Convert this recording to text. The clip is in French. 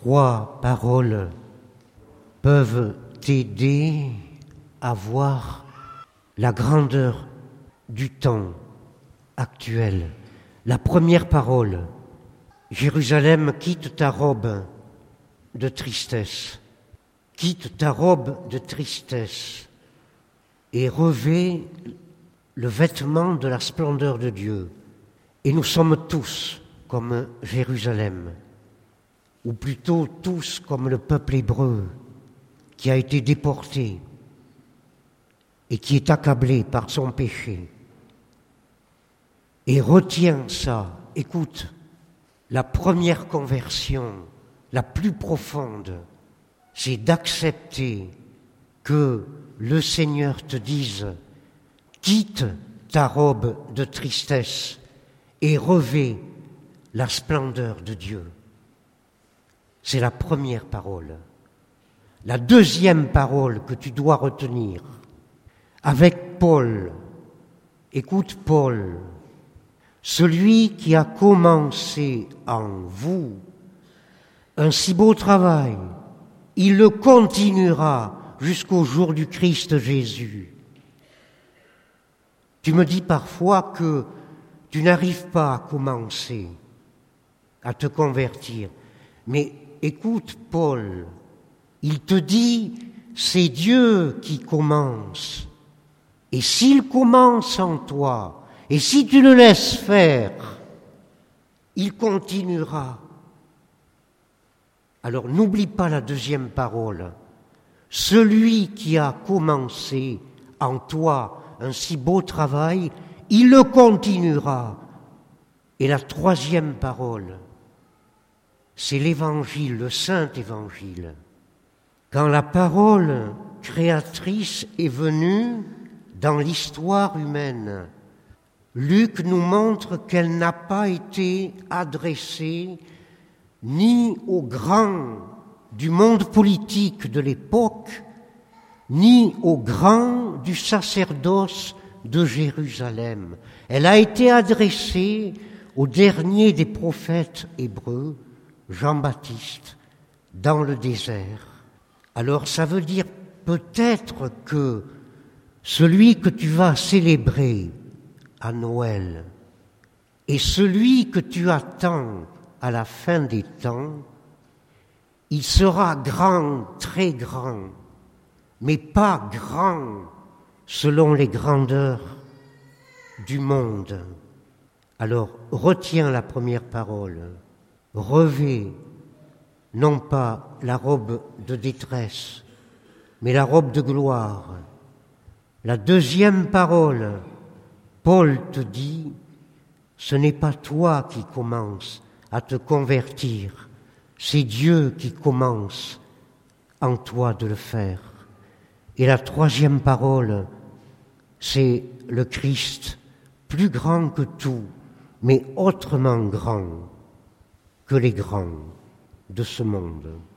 3 paroles peuvent t'aider à voir la grandeur du temps actuel. La première parole: Jérusalem, quitte ta robe de tristesse. Quitte ta robe de tristesse et revêt le vêtement de la splendeur de Dieu. Et nous sommes tous comme Jérusalem, ou plutôt tous comme le peuple hébreu qui a été déporté et qui est accablé par son péché. Et retiens ça, écoute, la première conversion, la plus profonde, c'est d'accepter que le Seigneur te dise « Quitte ta robe de tristesse et revêt la splendeur de Dieu ». C'est la première parole. La deuxième parole que tu dois retenir, avec Paul, écoute Paul, celui qui a commencé en vous un si beau travail, il le continuera jusqu'au jour du Christ Jésus. Tu me dis parfois que tu n'arrives pas à commencer à te convertir, mais écoute Paul, il te dit, c'est Dieu qui commence. Et s'il commence en toi, et si tu le laisses faire, il continuera. Alors n'oublie pas la deuxième parole. Celui qui a commencé en toi un si beau travail, il le continuera. Et la troisième parole, c'est l'Évangile, le Saint-Évangile. Quand la parole créatrice est venue dans l'histoire humaine, Luc nous montre qu'elle n'a pas été adressée ni aux grands du monde politique de l'époque, ni aux grands du sacerdoce de Jérusalem. Elle a été adressée au dernier des prophètes hébreux, Jean-Baptiste, dans le désert. Alors ça veut dire peut-être que celui que tu vas célébrer à Noël et celui que tu attends à la fin des temps, il sera grand, très grand, mais pas grand selon les grandeurs du monde. Alors retiens la première parole, revêt non pas la robe de détresse, mais la robe de gloire. La deuxième parole, Paul te dit, ce n'est pas toi qui commences à te convertir, c'est Dieu qui commence en toi de le faire. Et la troisième parole, c'est le Christ, plus grand que tout, mais autrement grand que les grands de ce monde.